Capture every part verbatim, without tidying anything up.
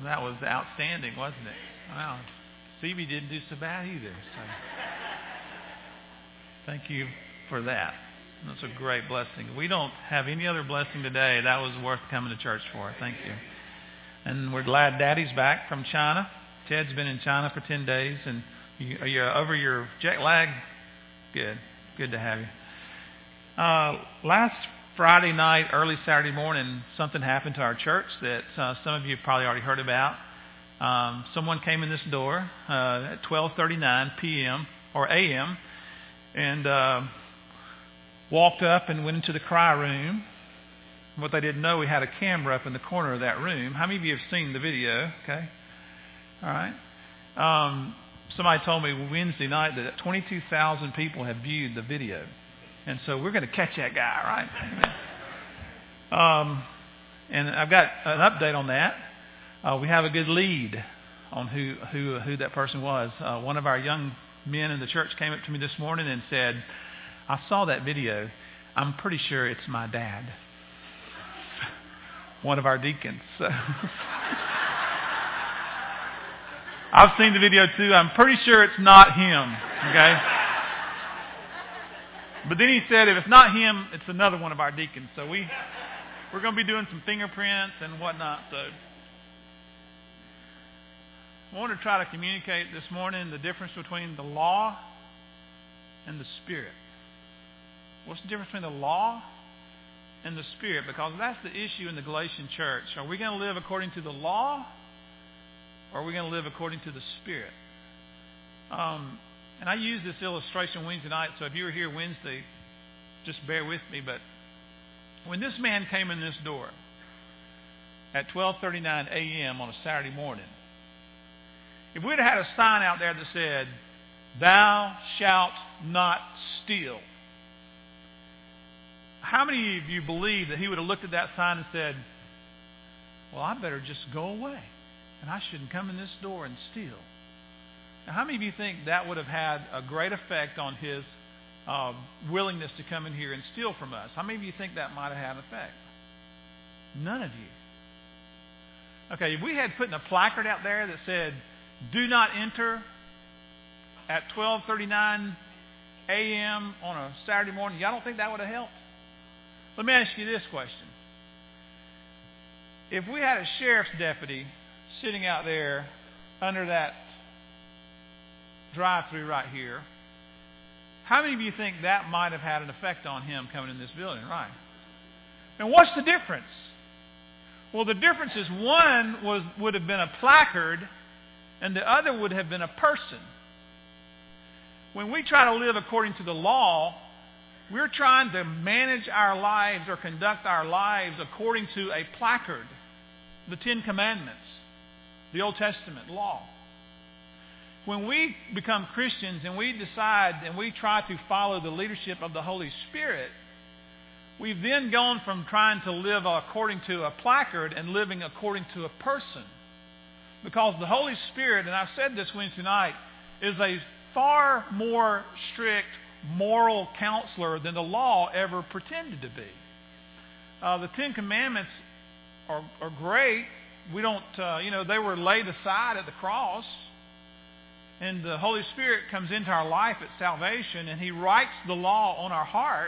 that was outstanding, wasn't it? Wow. Phoebe didn't do so bad either. So thank you for that. That's a great blessing. We don't have any other blessing today. That was worth coming to church for. Thank you. And we're glad Daddy's back from China. Ted's been in China for ten days. And you, are you over your jet lag? Good. Good to have you. Uh, last Friday night, early Saturday morning, something happened to our church that uh, some of you have probably already heard about. Um, someone came in this door uh, at twelve thirty-nine p.m. or a m. and uh, walked up and went into the cry room. What they didn't know, we had a camera up in the corner of that room. How many of you have seen the video? Okay. All right. Um, somebody told me Wednesday night that twenty-two thousand people have viewed the video. And so we're going to catch that guy, right? um, and I've got an update on that. Uh, we have a good lead on who, who, who that person was. Uh, one of our young men in the church came up to me this morning and said, I saw that video. I'm pretty sure it's my dad. One of our deacons. So I've seen the video too. I'm pretty sure it's not him. Okay? But then he said, if it's not him, it's another one of our deacons. So we, we're going to be doing some fingerprints and whatnot. So I want to try to communicate this morning the difference between the law and the Spirit. What's the difference between the law and the Spirit? Because that's the issue in the Galatian church. Are we going to live according to the law, or are we going to live according to the Spirit? Um, and I used this illustration Wednesday night, so if you were here Wednesday, just bear with me. But when this man came in this door at twelve thirty-nine a.m. on a Saturday morning, if we'd have had a sign out there that said, "Thou shalt not steal," how many of you believe that he would have looked at that sign and said, well, I better just go away, and I shouldn't come in this door and steal? Now, how many of you think that would have had a great effect on his uh, willingness to come in here and steal from us? How many of you think that might have had an effect? None of you. Okay, if we had put a placard out there that said, do not enter at twelve thirty-nine a.m. on a Saturday morning, y'all don't think that would have helped? Let me ask you this question. If we had a sheriff's deputy sitting out there under that drive-through right here, how many of you think that might have had an effect on him coming in this building, right? And what's the difference? Well, the difference is one was would have been a placard and the other would have been a person. When we try to live according to the law, we're trying to manage our lives or conduct our lives according to a placard, the Ten Commandments, the Old Testament law. When we become Christians and we decide and we try to follow the leadership of the Holy Spirit, we've then gone from trying to live according to a placard and living according to a person. Because the Holy Spirit, and I've said this Wednesday night, is a far more strict moral counselor than the law ever pretended to be. Uh, the Ten Commandments are, are great. We don't, uh, you know, they were laid aside at the cross. And the Holy Spirit comes into our life at salvation, and He writes the law on our hearts.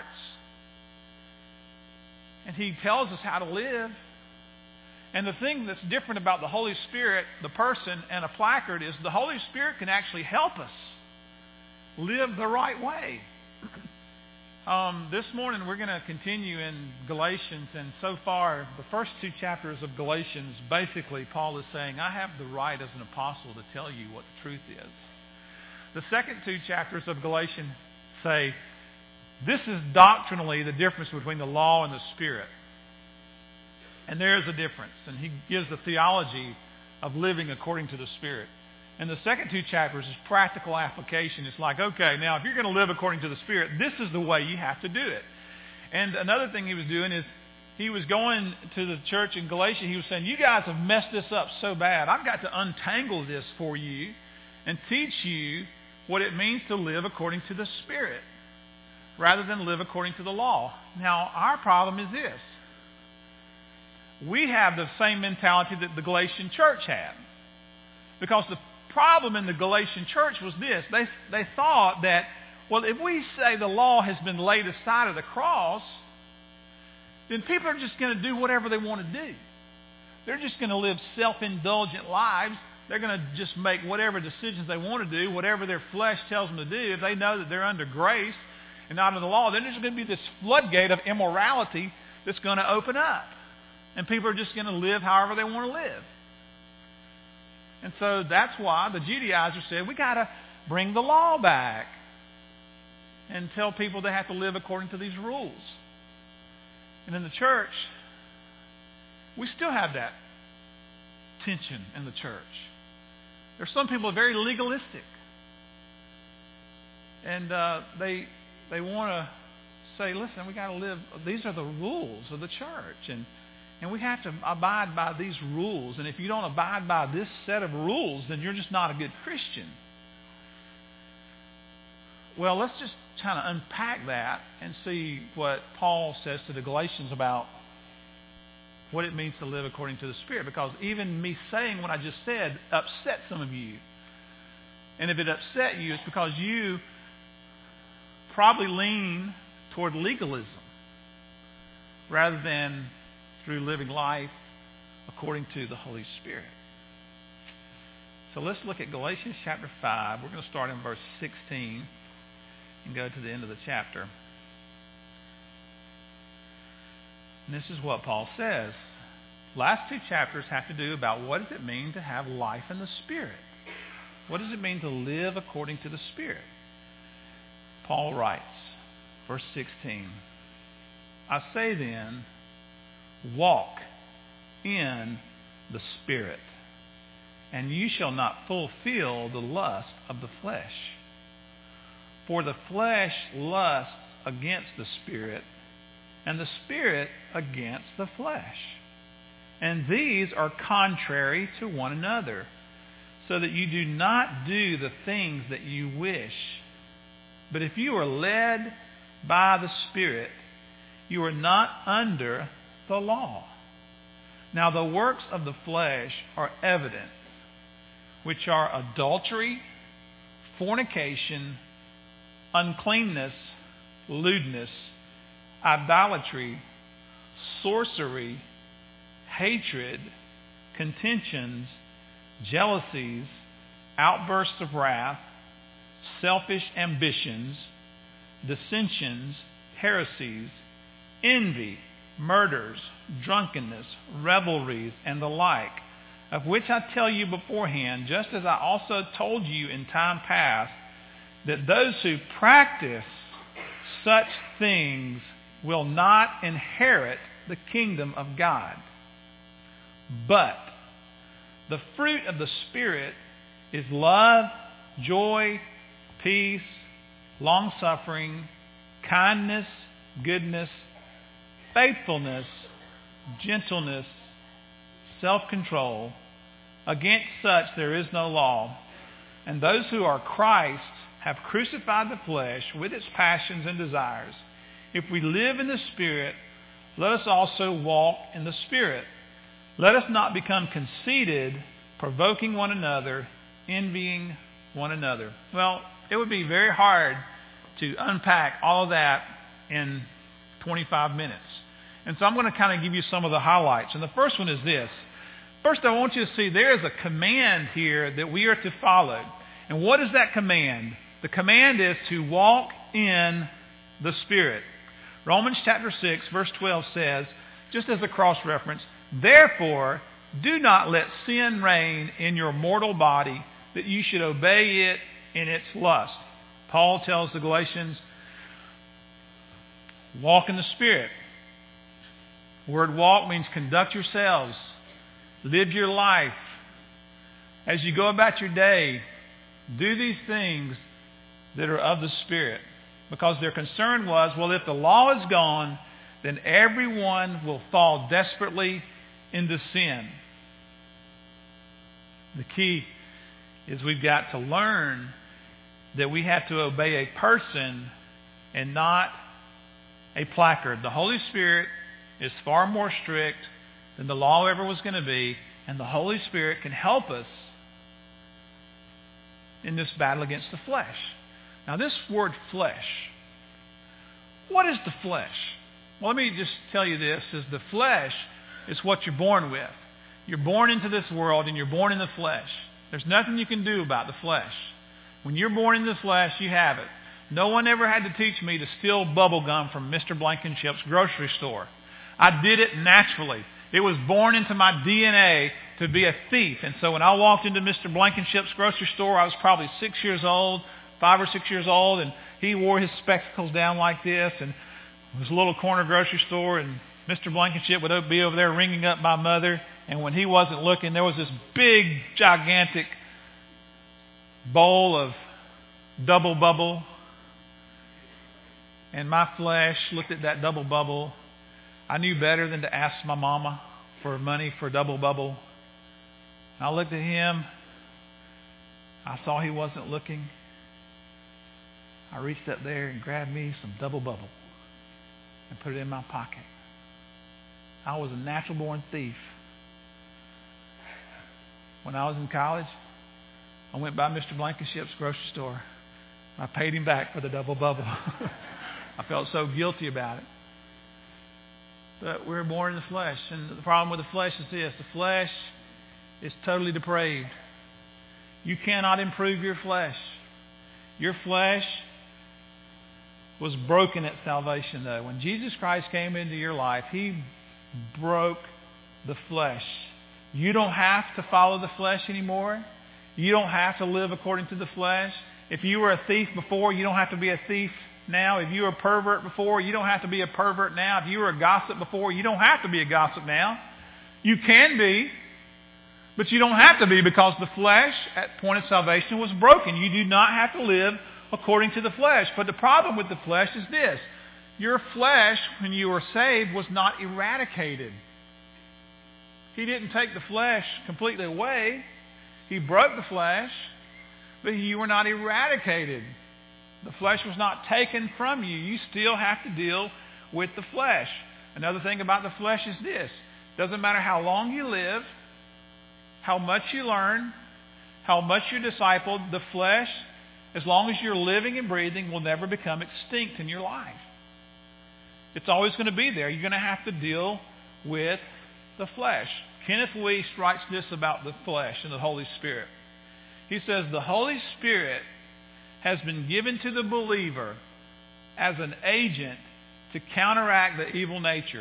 And He tells us how to live. And the thing that's different about the Holy Spirit, the person, and a placard is the Holy Spirit can actually help us live the right way. Um, this morning we're going to continue in Galatians, and so far the first two chapters of Galatians, basically Paul is saying, I have the right as an apostle to tell you what the truth is. The second two chapters of Galatians say, this is doctrinally the difference between the law and the Spirit. And there is a difference, and he gives the theology of living according to the Spirit. And the second two chapters is practical application. It's like, okay, now if you're going to live according to the Spirit, this is the way you have to do it. And another thing he was doing is he was going to the church in Galatia. He was saying, you guys have messed this up so bad. I've got to untangle this for you and teach you what it means to live according to the Spirit rather than live according to the law. Now, our problem is this. we have the same mentality that the Galatian church had. Because the problem in the Galatian church was this. They, they thought that, well, if we say the law has been laid aside at the cross, then people are just going to do whatever they want to do. They're just going to live self-indulgent lives. They're going to just make whatever decisions they want to do, whatever their flesh tells them to do. If they know that they're under grace and not under the law, then there's going to be this floodgate of immorality that's going to open up. And people are just going to live however they want to live. And so that's why the Judaizers said, we got to bring the law back and tell people they have to live according to these rules. And in the church, we still have that tension in the church. There's some people who are very legalistic. And uh, they they want to say, listen, we got to live, these are the rules of the church. And, and we have to abide by these rules. And if you don't abide by this set of rules, then you're just not a good Christian. Well, let's just kind of unpack that and see what Paul says to the Galatians about what it means to live according to the Spirit. Because even me saying what I just said upset some of you. And if it upset you, it's because you probably lean toward legalism rather than through living life according to the Holy Spirit. So let's look at Galatians chapter five. We're going to start in verse sixteen and go to the end of the chapter. And this is what Paul says. Last two chapters have to do about what does it mean to have life in the Spirit. What does it mean to live according to the Spirit? Paul writes, verse sixteen, I say then, walk in the Spirit, and you shall not fulfill the lust of the flesh. For the flesh lusts against the Spirit, and the Spirit against the flesh. And these are contrary to one another, so that you do not do the things that you wish. But if you are led by the Spirit, you are not under the law. Now the works of the flesh are evident, which are adultery, fornication, uncleanness, lewdness, idolatry, sorcery, hatred, contentions, jealousies, outbursts of wrath, selfish ambitions, dissensions, heresies, envy, murders, drunkenness, revelries, and the like, of which I tell you beforehand, just as I also told you in time past, that those who practice such things will not inherit the kingdom of God. But the fruit of the Spirit is love, joy, peace, long-suffering, kindness, goodness, faithfulness, gentleness, self-control. Against such there is no law. And those who are Christ have crucified the flesh with its passions and desires. If we live in the Spirit, let us also walk in the Spirit. Let us not become conceited, provoking one another, envying one another. Well, it would be very hard to unpack all of that in twenty-five minutes. And so I'm going to kind of give you some of the highlights. And the first one is this. First, I want you to see there is a command here that we are to follow. And what is that command? The command is to walk in the Spirit. Romans chapter six, verse twelve says, just as a cross-reference, therefore, do not let sin reign in your mortal body, that you should obey it in its lust. Paul tells the Galatians, walk in the Spirit. The word walk means conduct yourselves. Live your life. As you go about your day, do these things that are of the Spirit. Because their concern was, well, if the law is gone, then everyone will fall desperately into sin. The key is we've got to learn that we have to obey a person and not a placard. The Holy Spirit is far more strict than the law ever was going to be, and the Holy Spirit can help us in this battle against the flesh. Now this word flesh, what is the flesh? Well, let me just tell you this, is the flesh is what you're born with. You're born into this world and you're born in the flesh. There's nothing you can do about the flesh. When you're born in the flesh, you have it. No one ever had to teach me to steal bubble gum from Mister Blankenship's grocery store. I did it naturally. It was born into my D N A to be a thief. And so when I walked into Mister Blankenship's grocery store, I was probably six years old, five or six years old, and he wore his spectacles down like this, and it was a little corner grocery store, and Mister Blankenship would be over there ringing up my mother, and when he wasn't looking, there was this big, gigantic bowl of double bubble, and my flesh looked at that double bubble. I knew better than to ask my mama for money for double bubble. I looked at him. I saw he wasn't looking. I reached up there and grabbed me some double bubble and put it in my pocket. I was a natural-born thief. When I was in college, I went by Mister Blankenship's grocery store. I paid him back for the double bubble. I felt so guilty about it. But we're born in the flesh. And the problem with the flesh is this. The flesh is totally depraved. You cannot improve your flesh. Your flesh was broken at salvation, though. When Jesus Christ came into your life, He broke the flesh. You don't have to follow the flesh anymore. You don't have to live according to the flesh. If you were a thief before, you don't have to be a thief now. If you were a pervert before, you don't have to be a pervert now. If you were a gossip before, you don't have to be a gossip now. You can be, but you don't have to be, because the flesh at point of salvation was broken. You do not have to live according to the flesh. But the problem with the flesh is this. Your flesh, when you were saved, was not eradicated. He didn't take the flesh completely away. He broke the flesh, but you were not eradicated. The flesh was not taken from you. You still have to deal with the flesh. Another thing about the flesh is this. Doesn't matter how long you live, how much you learn, how much you're discipled, the flesh, as long as you're living and breathing, will never become extinct in your life. It's always going to be there. You're going to have to deal with the flesh. Kenneth Wuest writes this about the flesh and the Holy Spirit. He says, the Holy Spirit has been given to the believer as an agent to counteract the evil nature.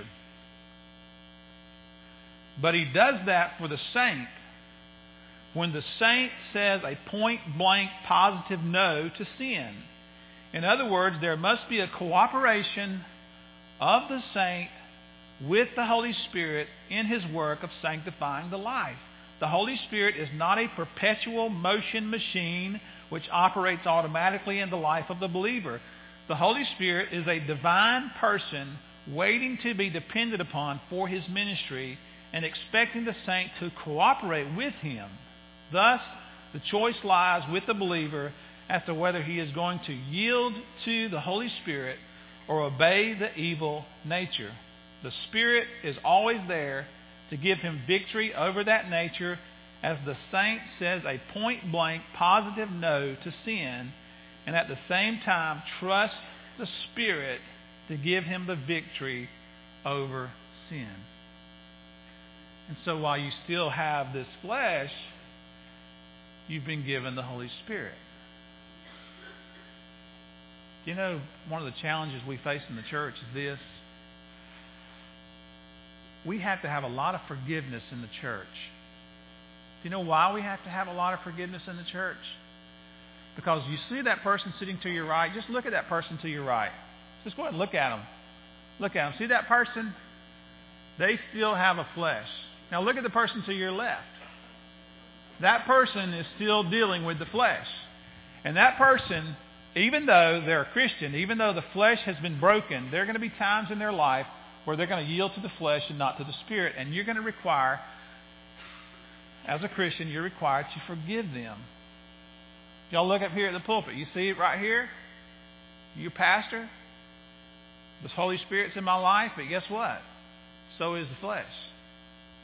But He does that for the saint when the saint says a point-blank positive no to sin. In other words, there must be a cooperation of the saint with the Holy Spirit in His work of sanctifying the life. The Holy Spirit is not a perpetual motion machine which operates automatically in the life of the believer. The Holy Spirit is a divine person waiting to be depended upon for His ministry and expecting the saint to cooperate with Him. Thus, the choice lies with the believer as to whether he is going to yield to the Holy Spirit or obey the evil nature. The Spirit is always there to give him victory over that nature as the saint says a point-blank positive no to sin, and at the same time trust the Spirit to give him the victory over sin. And so while you still have this flesh, you've been given the Holy Spirit. You know, one of the challenges we face in the church is this. We have to have a lot of forgiveness in the church. Do you know why we have to have a lot of forgiveness in the church? Because you see that person sitting to your right. Just look at that person to your right. Just go ahead and look at them. Look at them. See that person? They still have a flesh. Now look at the person to your left. That person is still dealing with the flesh. And that person, even though they're a Christian, even though the flesh has been broken, there are going to be times in their life where they're going to yield to the flesh and not to the Spirit. And you're going to require, as a Christian, you're required to forgive them. Y'all look up here at the pulpit. You see it right here? You pastor? This Holy Spirit's in my life, but guess what? So is the flesh.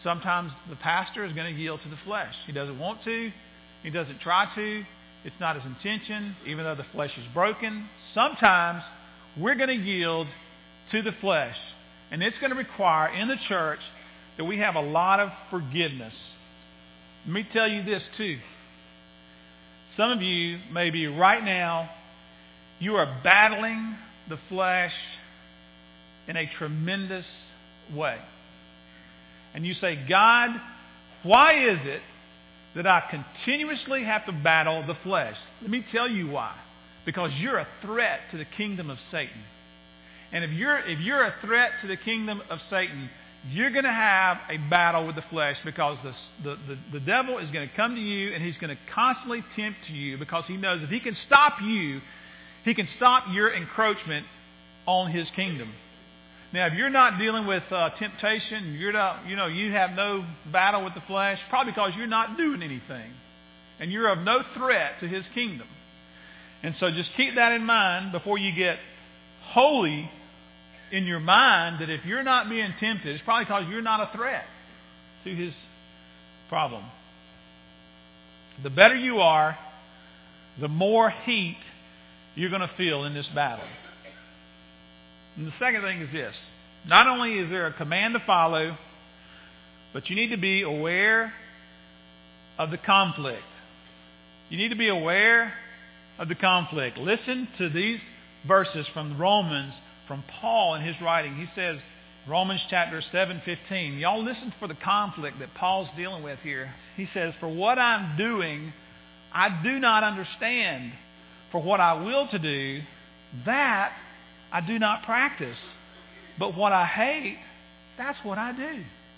sometimes the pastor is going to yield to the flesh. He doesn't want to. He doesn't try to. It's not his intention, even though the flesh is broken. Sometimes we're going to yield to the flesh. And it's going to require in the church that we have a lot of forgiveness. Let me tell you this too. Some of you, maybe right now, you are battling the flesh in a tremendous way. And you say, God, why is it that I continuously have to battle the flesh? Let me tell you why. Because you're a threat to the kingdom of Satan. And if you're if you're a threat to the kingdom of Satan, you're going to have a battle with the flesh, because the, the, the, the devil is going to come to you and he's going to constantly tempt you, because he knows if he can stop you, he can stop your encroachment on his kingdom. Now, if you're not dealing with uh, temptation, you're not, you know, you have no battle with the flesh, probably because you're not doing anything. And you're of no threat to his kingdom. And so just keep that in mind before you get holy in your mind, that if you're not being tempted, it's probably because you're not a threat to his problem. The better you are, the more heat you're going to feel in this battle. And the second thing is this. Not only is there a command to follow, but you need to be aware of the conflict. You need to be aware of the conflict. Listen to these verses from Romans, from Paul in his writing. He says, Romans chapter seven fifteen. Y'all listen for the conflict that Paul's dealing with here. He says, for what I'm doing, I do not understand. For what I will to do, that I do not practice. But what I hate, that's what I do.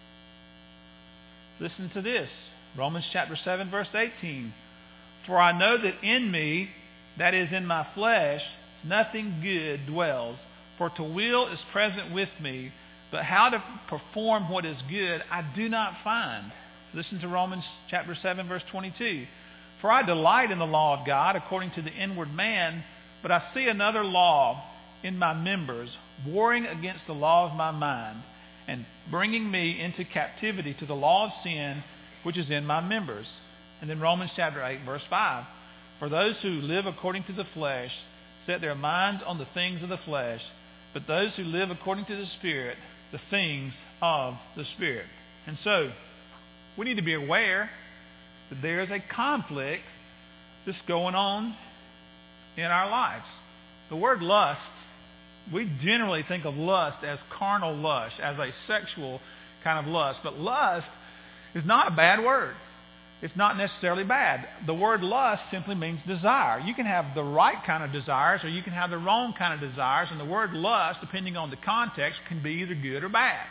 Listen to this. Romans chapter seven, verse eighteen. For I know that in me, that is in my flesh, nothing good dwells. For to will is present with me, but how to perform what is good I do not find. Listen to Romans chapter seven, verse twenty-two. For I delight in the law of God according to the inward man, but I see another law in my members, warring against the law of my mind, and bringing me into captivity to the law of sin, which is in my members. And then Romans chapter eight, verse five. For those who live according to the flesh set their minds on the things of the flesh, but those who live according to the Spirit, the things of the Spirit. And so, we need to be aware that there is a conflict that's going on in our lives. The word lust, we generally think of lust as carnal lust, as a sexual kind of lust. But lust is not a bad word. It's not necessarily bad. The word lust simply means desire. You can have the right kind of desires, or you can have the wrong kind of desires. And the word lust, depending on the context, can be either good or bad.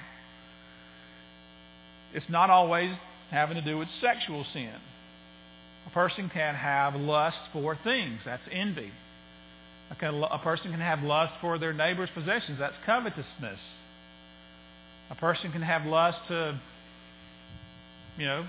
It's not always having to do with sexual sin. A person can have lust for things. That's envy. A person can have lust for their neighbor's possessions. That's covetousness. A person can have lust to, you know,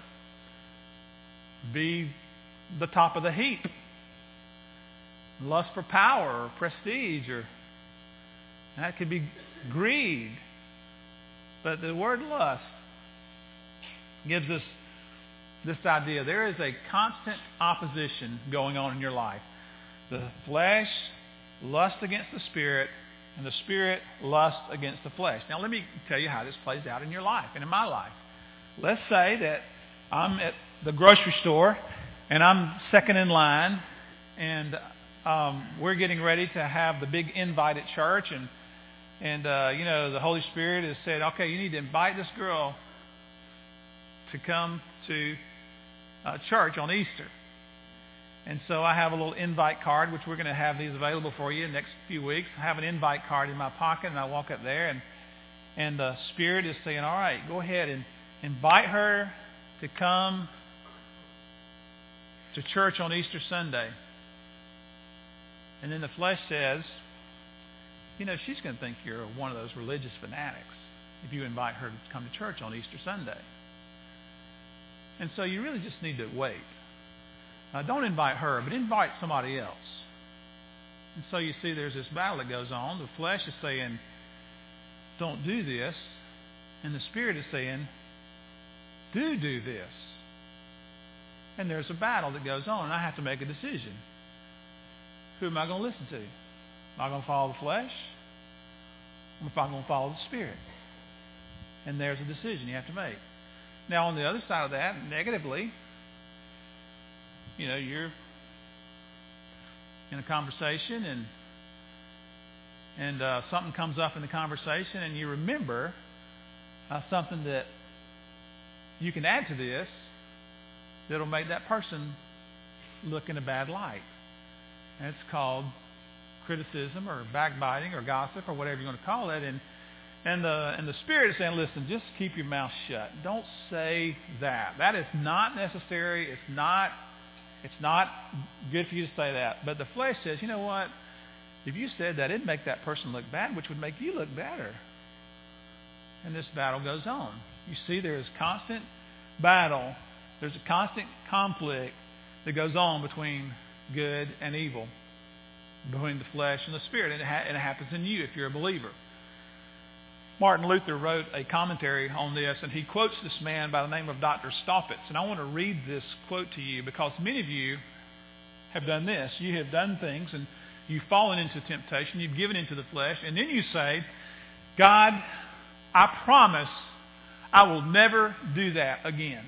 be the top of the heap. Lust for power or prestige, or that could be greed. But the word lust gives us this idea. There is a constant opposition going on in your life. The flesh lusts against the Spirit, and the Spirit lusts against the flesh. Now let me tell you how this plays out in your life and in my life. Let's say that I'm at the grocery store and I'm second in line, and um, we're getting ready to have the big invite at church, and and uh, you know, the Holy Spirit has said, okay, you need to invite this girl to come to uh, church on Easter. And so I have a little invite card, which we're going to have these available for you in the next few weeks. I have an invite card in my pocket, and I walk up there, and and the Spirit is saying, all right, go ahead and invite her to come to church on Easter Sunday. And then the flesh says, you know, she's going to think you're one of those religious fanatics if you invite her to come to church on Easter Sunday. And so you really just need to wait. Uh, don't invite her, but invite somebody else. And so you see there's this battle that goes on. The flesh is saying, don't do this. And the Spirit is saying, do do this. And there's a battle that goes on, and I have to make a decision. Who am I going to listen to? Am I going to follow the flesh? Or am I going to follow the Spirit? And there's a decision you have to make. Now, on the other side of that, negatively, you know, you're in a conversation and and uh, something comes up in the conversation and you remember uh, something that you can add to this that'll make that person look in a bad light. And it's called criticism or backbiting or gossip or whatever you want to call it. And and the and the Spirit is saying, listen, just keep your mouth shut. Don't say that. That is not necessary. It's not it's not good for you to say that. But the flesh says, you know what? If you said that, it'd make that person look bad, which would make you look better. And this battle goes on. You see, there is constant battle. There's a constant conflict that goes on between good and evil, between the flesh and the Spirit. And it, ha- and it happens in you if you're a believer. Martin Luther wrote a commentary on this, and he quotes this man by the name of Doctor Staupitz. And I want to read this quote to you because many of you have done this. You have done things, and you've fallen into temptation. You've given into the flesh. And then you say, God, I promise I will never do that again.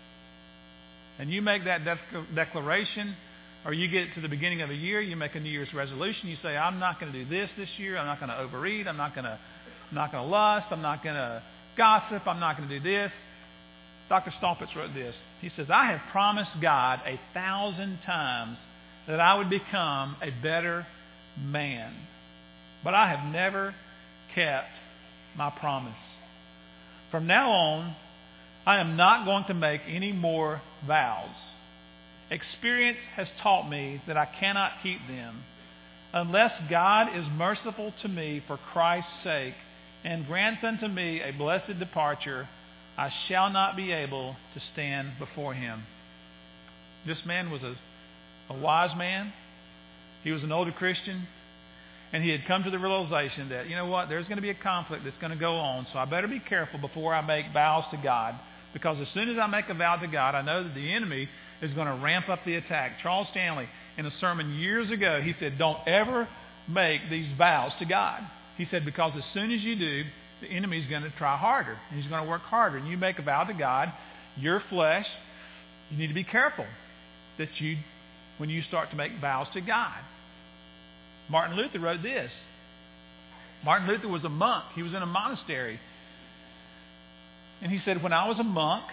And you make that de- declaration, or you get to the beginning of a year, you make a New Year's resolution. You say, I'm not going to do this this year. I'm not going to overeat. I'm not going to I'm not going to lust. I'm not going to gossip. I'm not going to do this. Doctor Staupitz wrote this. He says, I have promised God a thousand times that I would become a better man, but I have never kept my promise. From now on, I am not going to make any more vows. Experience has taught me that I cannot keep them. Unless God is merciful to me for Christ's sake and grants unto me a blessed departure, I shall not be able to stand before him. This man was a, a wise man. He was an older Christian. And he had come to the realization that, you know what, there's going to be a conflict that's going to go on, so I better be careful before I make vows to God. Because as soon as I make a vow to God, I know that the enemy is going to ramp up the attack. Charles Stanley, in a sermon years ago, he said, don't ever make these vows to God. He said, because as soon as you do, the enemy is going to try harder. And he's going to work harder. And you make a vow to God, your flesh, you need to be careful that you, when you start to make vows to God. Martin Luther wrote this. Martin Luther was a monk. He was in a monastery. And he said, when I was a monk,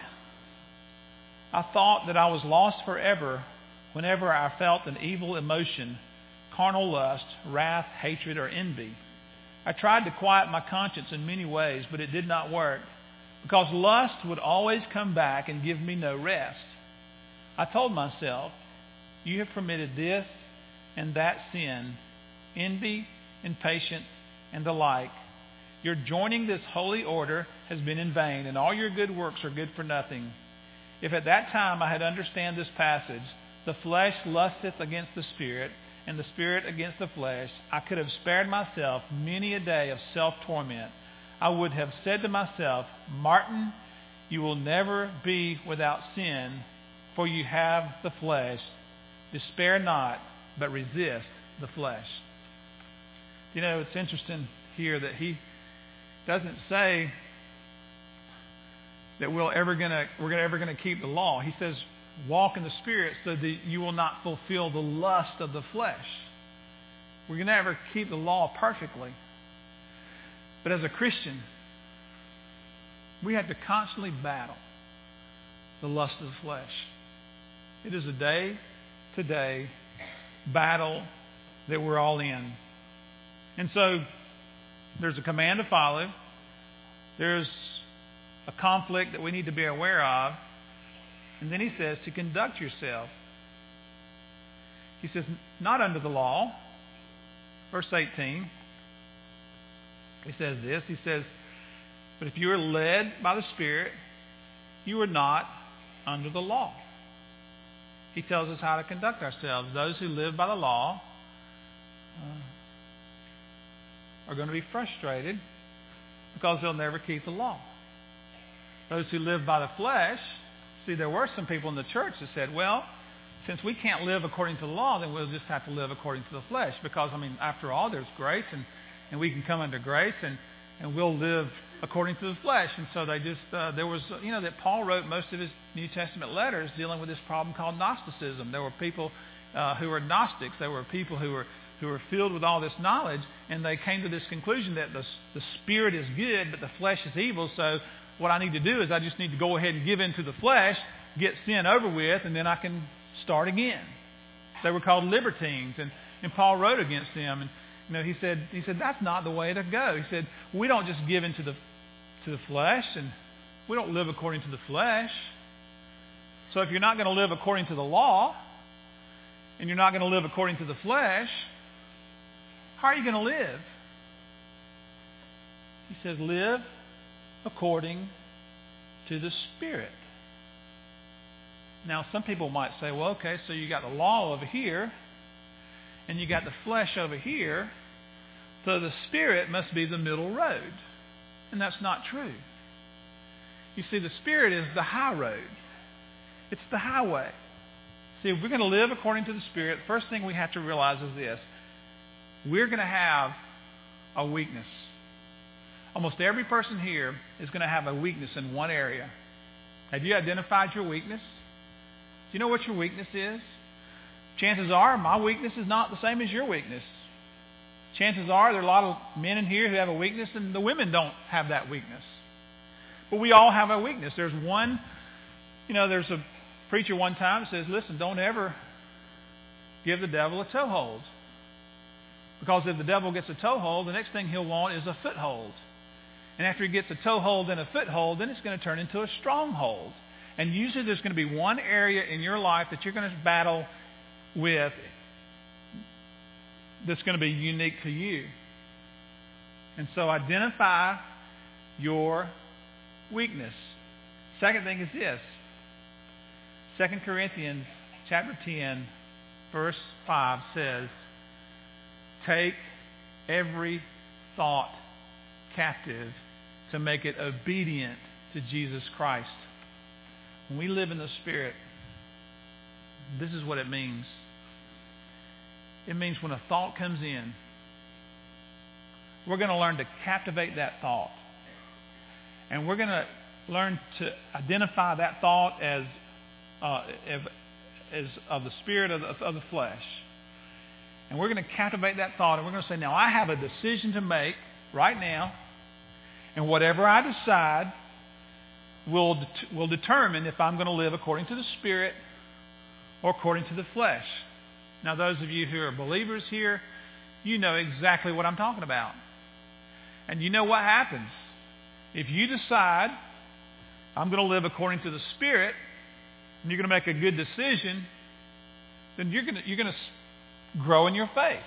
I thought that I was lost forever whenever I felt an evil emotion, carnal lust, wrath, hatred, or envy. I tried to quiet my conscience in many ways, but it did not work, because lust would always come back and give me no rest. I told myself, you have permitted this and that sin, envy, impatience, and the like. Your joining this holy order has been in vain, and all your good works are good for nothing. If at that time I had understood this passage, the flesh lusteth against the Spirit, and the Spirit against the flesh, I could have spared myself many a day of self-torment. I would have said to myself, Martin, you will never be without sin, for you have the flesh. Despair not, but resist the flesh. You know, it's interesting here that he doesn't say that we're ever gonna we're ever gonna keep the law. He says, walk in the Spirit so that you will not fulfill the lust of the flesh. We're going to never keep the law perfectly. But as a Christian, we have to constantly battle the lust of the flesh. It is a day-to-day battle that we're all in. And so there's a command to follow. There's a conflict that we need to be aware of. And then he says to conduct yourself. He says, not under the law. Verse eighteen. He says this. He says, but if you are led by the Spirit, you are not under the law. He tells us how to conduct ourselves. Those who live by the law uh, are going to be frustrated because they'll never keep the law. those who live by the flesh, see, there were some people in the church that said, well, since we can't live according to the law, then we'll just have to live according to the flesh. Because, I mean, after all, there's grace, and, and we can come under grace, and, and we'll live according to the flesh. And so they just, uh, there was, you know, that Paul wrote most of his New Testament letters dealing with this problem called Gnosticism. There were people uh, who were Gnostics. There were people who were who were filled with all this knowledge, and they came to this conclusion that the, the spirit is good, but the flesh is evil. So what I need to do is I just need to go ahead and give in to the flesh, get sin over with, and then I can start again. They were called libertines, and, and Paul wrote against them. And you know, he said, he said that's not the way to go. He said we don't just give in to the to the flesh, and we don't live according to the flesh. So if you're not going to live according to the law, and you're not going to live according to the flesh, how are you going to live? He says, live according to the Spirit. Now, some people might say, well, okay, so you got the law over here, and you got the flesh over here, so the Spirit must be the middle road. And that's not true. You see, the Spirit is the high road. It's the highway. See, if we're going to live according to the Spirit, the first thing we have to realize is this. We're going to have a weakness. Almost every person here is going to have a weakness in one area. Have you identified your weakness? Do you know what your weakness is? Chances are my weakness is not the same as your weakness. Chances are there are a lot of men in here who have a weakness, and the women don't have that weakness. But we all have a weakness. There's one, you know, there's a preacher one time that says, listen, don't ever give the devil a toehold. Because if the devil gets a toehold, the next thing he'll want is a foothold. And after he gets a toehold and a foothold, then it's going to turn into a stronghold. And usually there's going to be one area in your life that you're going to battle with that's going to be unique to you. And so identify your weakness. Second thing is this. Second Corinthians chapter ten, verse five says, take every thought captive to make it obedient to Jesus Christ. When we live in the Spirit, this is what it means. It means when a thought comes in, we're going to learn to captivate that thought. And we're going to learn to identify that thought as, uh, as, as of the spirit of the, of the flesh. And we're going to captivate that thought, and we're going to say, now I have a decision to make right now, and whatever I decide will, det- will determine if I'm going to live according to the Spirit or according to the flesh. Now, those of you who are believers here, you know exactly what I'm talking about. And you know what happens. If you decide, I'm going to live according to the Spirit, and you're going to make a good decision, then you're going to, you're going to grow in your faith.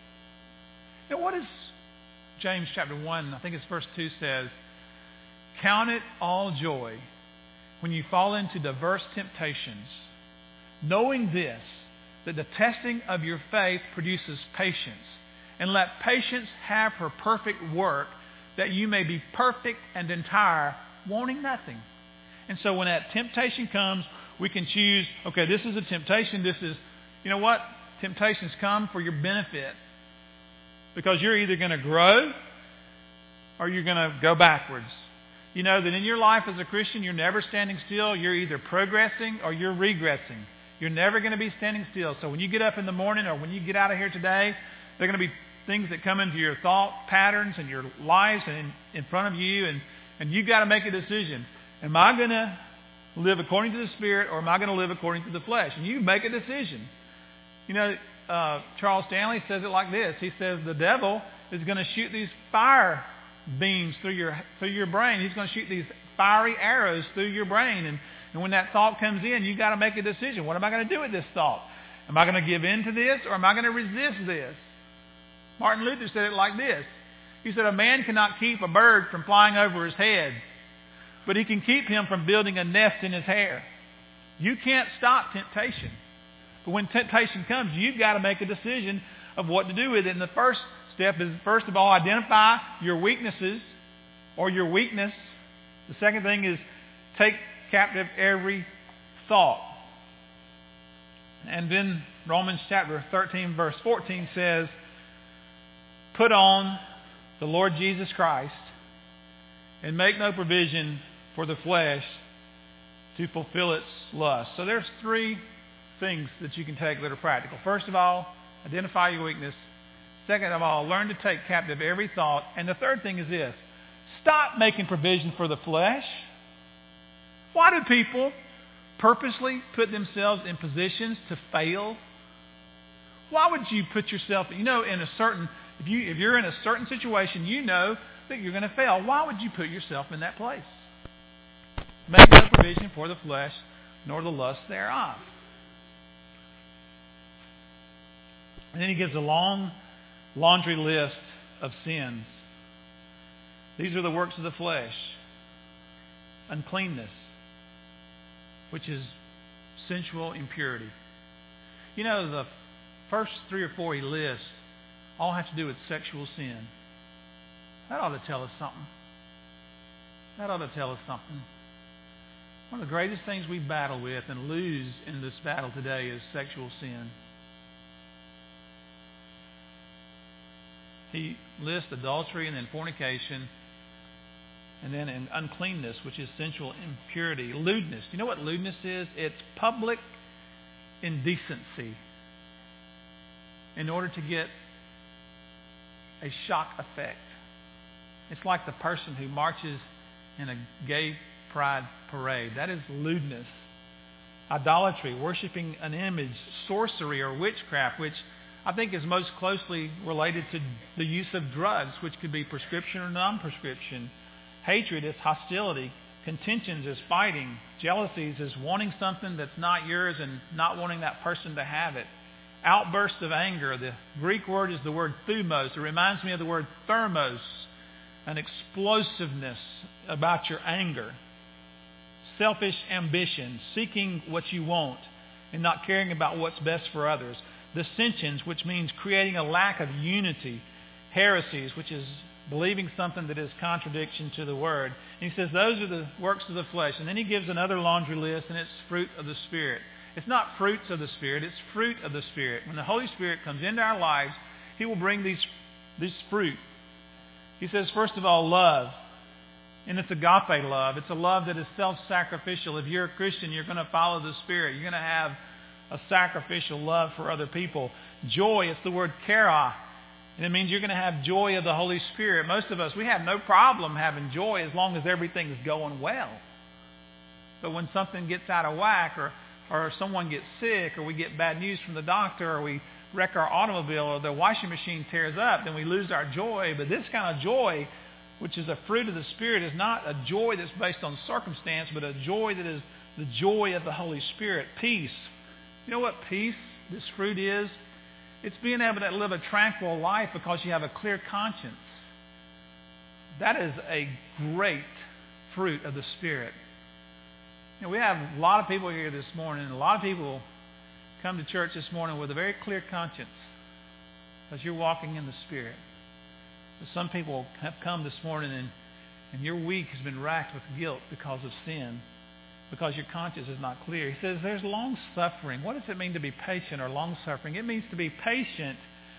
Now, what is James chapter one, I think it's verse two says, count it all joy when you fall into diverse temptations, knowing this, that the testing of your faith produces patience. And let patience have her perfect work, that you may be perfect and entire, wanting nothing. And so when that temptation comes, we can choose, okay, this is a temptation. This is, you know what? Temptations come for your benefit. Because you're either going to grow or you're going to go backwards. You know that in your life as a Christian, you're never standing still. You're either progressing or you're regressing. You're never going to be standing still. So when you get up in the morning or when you get out of here today, there are going to be things that come into your thought patterns and your lives and in, in front of you. And, and you've got to make a decision. Am I going to live according to the Spirit or am I going to live according to the flesh? And you make a decision. You know, uh, Charles Stanley says it like this. He says the devil is going to shoot these fire beams through your through your brain. He's going to shoot these fiery arrows through your brain. And, and when that thought comes in, you've got to make a decision. What am I going to do with this thought? Am I going to give in to this or am I going to resist this? Martin Luther said it like this. He said, a man cannot keep a bird from flying over his head, but he can keep him from building a nest in his hair. You can't stop temptation. But when temptation comes, you've got to make a decision of what to do with it. And the first step is, first of all, identify your weaknesses or your weakness. The second thing is take captive every thought. And then Romans chapter thirteen verse fourteen says, put on the Lord Jesus Christ and make no provision for the flesh to fulfill its lust. So there's three things that you can take that are practical. First of all, identify your weakness. Second of all, learn to take captive every thought. And the third thing is this: stop making provision for the flesh. Why do people purposely put themselves in positions to fail? Why would you put yourself, you know, in a certain, if you if you're in a certain situation, you know that you're going to fail. Why would you put yourself in that place? Make no provision for the flesh, nor the lust thereof. And then he gives a long laundry list of sins. These are the works of the flesh. Uncleanness, which is sensual impurity. You know, the first three or four he lists all have to do with sexual sin. That ought to tell us something. That ought to tell us something. One of the greatest things we battle with and lose in this battle today is sexual sin. He lists adultery and then fornication, and then in uncleanness, which is sensual impurity. Lewdness. Do you know what lewdness is? It's public indecency in order to get a shock effect. It's like the person who marches in a gay pride parade. That is lewdness. Idolatry, worshiping an image, sorcery or witchcraft, which I think is most closely related to the use of drugs, which could be prescription or non-prescription. Hatred is hostility. Contentions is fighting. Jealousies is wanting something that's not yours and not wanting that person to have it. Outbursts of anger. The Greek word is the word thumos. It reminds me of the word thermos, an explosiveness about your anger. Selfish ambition, seeking what you want and not caring about what's best for others. Dissensions, which means creating a lack of unity. Heresies, which is believing something that is contradiction to the Word. And he says those are the works of the flesh. And then he gives another laundry list, and it's fruit of the Spirit. It's not fruits of the Spirit, it's fruit of the Spirit. When the Holy Spirit comes into our lives, he will bring these, these fruit. He says, first of all, love. And it's agape love. It's a love that is self-sacrificial. If you're a Christian, you're going to follow the Spirit. You're going to have a sacrificial love for other people. Joy, it's the word kara. And it means you're going to have joy of the Holy Spirit. Most of us, we have no problem having joy as long as everything is going well. But when something gets out of whack, or, or someone gets sick, or we get bad news from the doctor, or we wreck our automobile, or the washing machine tears up, then we lose our joy. But this kind of joy, which is a fruit of the Spirit, is not a joy that's based on circumstance, but a joy that is the joy of the Holy Spirit. Peace. You know what peace, this fruit is? It's being able to live a tranquil life because you have a clear conscience. That is a great fruit of the Spirit. You know, we have a lot of people here this morning, and a lot of people come to church this morning with a very clear conscience because you're walking in the Spirit. But some people have come this morning and, and your week has been racked with guilt because of sin, because your conscience is not clear. He says there's long suffering. What does it mean to be patient or long suffering? It means to be patient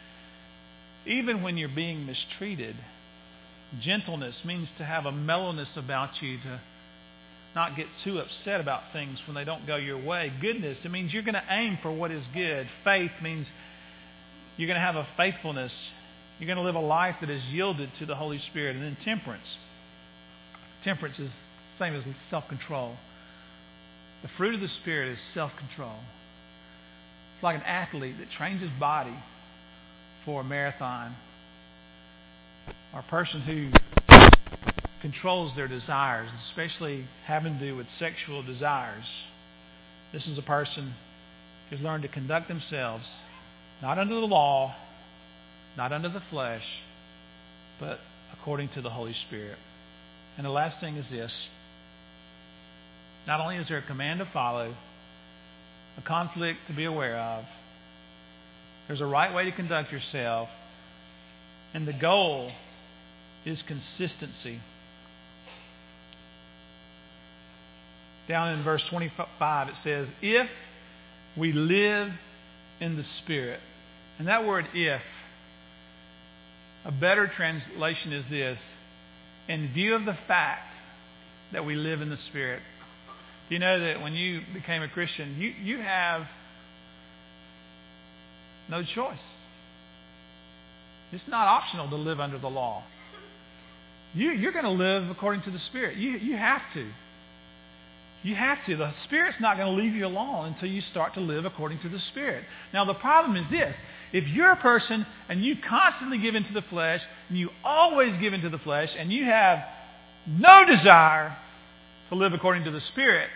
even when you're being mistreated. Gentleness means to have a mellowness about you, to not get too upset about things when they don't go your way. Goodness, it means you're going to aim for what is good. Faith means you're going to have a faithfulness. You're going to live a life that is yielded to the Holy Spirit. And then temperance. Temperance is the same as self-control. The fruit of the Spirit is self-control. It's like an athlete that trains his body for a marathon, or a person who controls their desires, especially having to do with sexual desires. This is a person who's learned to conduct themselves not under the law, not under the flesh, but according to the Holy Spirit. And the last thing is this. Not only is there a command to follow, a conflict to be aware of, there's a right way to conduct yourself, and the goal is consistency. down in verse twenty-five, it says, if we live in the Spirit. And that word if, a better translation is this, in view of the fact that we live in the Spirit. Do you know that when you became a Christian, you, you have no choice. It's not optional to live under the law. You, you're going to live according to the Spirit. You, you have to. You have to. The Spirit's not going to leave you alone until you start to live according to the Spirit. Now, the problem is this. If you're a person and you constantly give into the flesh, and you always give into the flesh, and you have no desire to live according to the Spirit,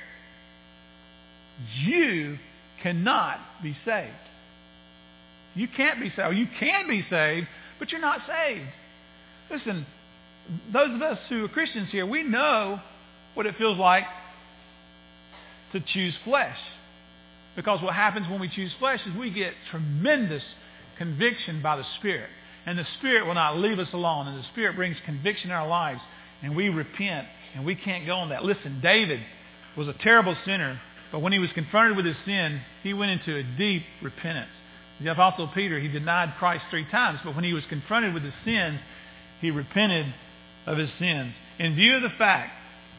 you cannot be saved. You can't be saved. You can be saved, but you're not saved. Listen, those of us who are Christians here, we know what it feels like to choose flesh. Because what happens when we choose flesh is we get tremendous conviction by the Spirit. And the Spirit will not leave us alone. And the Spirit brings conviction in our lives. And we repent. And we can't go on that. Listen, David was a terrible sinner. But when he was confronted with his sin, he went into a deep repentance. The Apostle Peter, he denied Christ three times. But when he was confronted with his sins, he repented of his sins. In view of the fact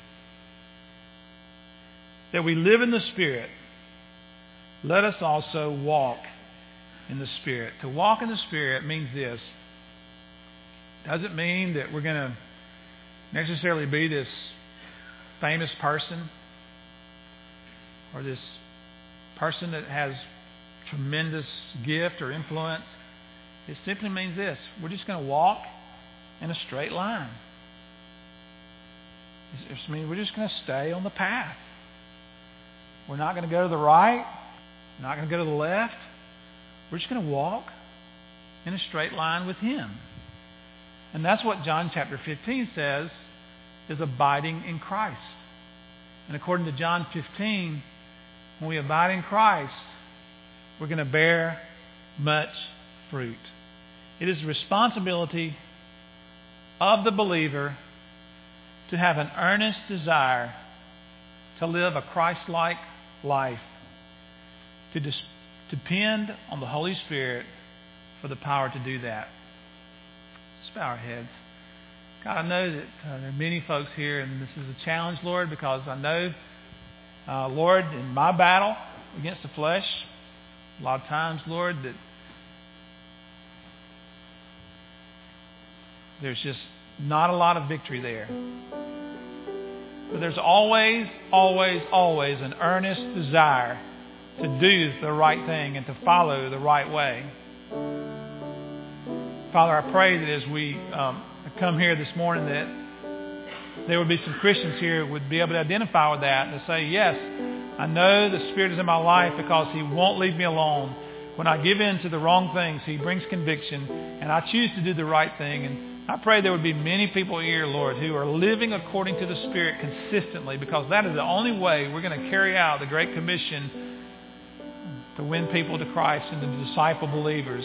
that we live in the Spirit, let us also walk in the Spirit. To walk in the Spirit means this. Doesn't mean that we're going to necessarily be this famous person or this person that has tremendous gift or influence. It simply means this. We're just going to walk in a straight line. It just means we're just going to stay on the path. We're not going to go to the right. We're not going to go to the left. We're just going to walk in a straight line with Him. And that's what John chapter fifteen says is abiding in Christ. And according to John fifteen, when we abide in Christ, we're going to bear much fruit. It is the responsibility of the believer to have an earnest desire to live a Christ-like life, to dis- depend on the Holy Spirit for the power to do that. Let's bow our heads. God, I know that uh, there are many folks here, and this is a challenge, Lord, because I know, uh, Lord, in my battle against the flesh, a lot of times, Lord, that there's just not a lot of victory there. But there's always, always, always an earnest desire to do the right thing and to follow the right way. Father, I pray that as we um, come here this morning that there would be some Christians here who would be able to identify with that and to say, yes, I know the Spirit is in my life because He won't leave me alone. When I give in to the wrong things, He brings conviction, and I choose to do the right thing. And I pray there would be many people here, Lord, who are living according to the Spirit consistently, because that is the only way we're going to carry out the Great Commission to win people to Christ and to disciple believers.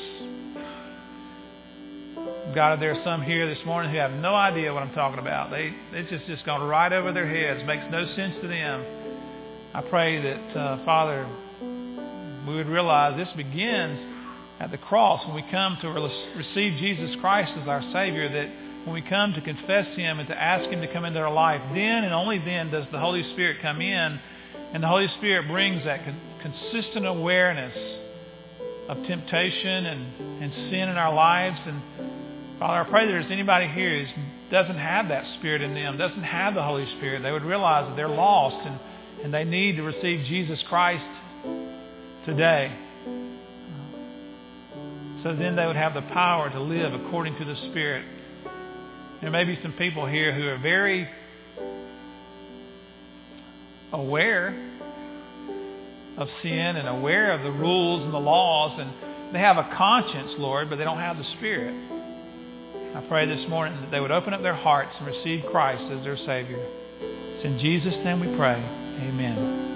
God, there are some here this morning who have no idea what I'm talking about. They, it's just, just gone right over their heads. Makes no sense to them. I pray that, uh, Father, we would realize this begins at the cross when we come to receive Jesus Christ as our Savior, that when we come to confess Him and to ask Him to come into our life, then and only then does the Holy Spirit come in, and the Holy Spirit brings that con- consistent awareness of temptation and, and sin in our lives. And Father, I pray that there's anybody here who doesn't have that Spirit in them, doesn't have the Holy Spirit. They would realize that they're lost and, and they need to receive Jesus Christ today. So then they would have the power to live according to the Spirit. There may be some people here who are very aware of sin and aware of the rules and the laws, and they have a conscience, Lord, but they don't have the Spirit. I pray this morning that they would open up their hearts and receive Christ as their Savior. It's in Jesus' name we pray. Amen.